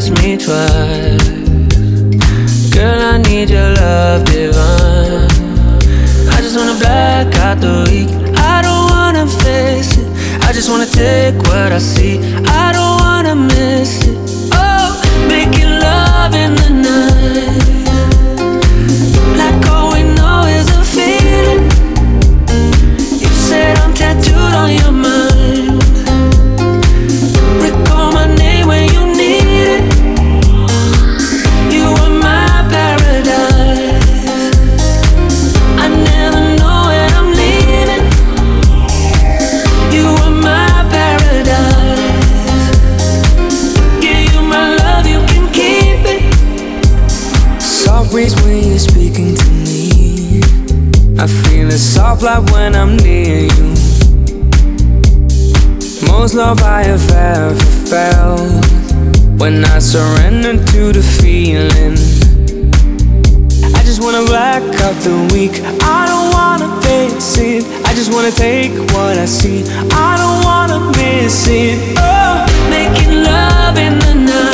ask me twice. Girl, I need your love divine. I just wanna black out the week. I don't wanna face it. I just wanna take what I see. I don't wanna miss it. Oh, making love in the night, like all we know is a feeling. You said I'm tattooed on your mind. Recall my name when you need it. You are my paradise. I never know when I'm leaving. You are my paradise. Give you my love, you can keep it. Soft breeze when you're speaking to me. I feel it soft like when I'm near you. Most love I have ever felt, when I surrender to the feeling. I just wanna black out the week. I don't wanna face it. I just wanna take what I see. I don't wanna miss it. Oh, making love in the night.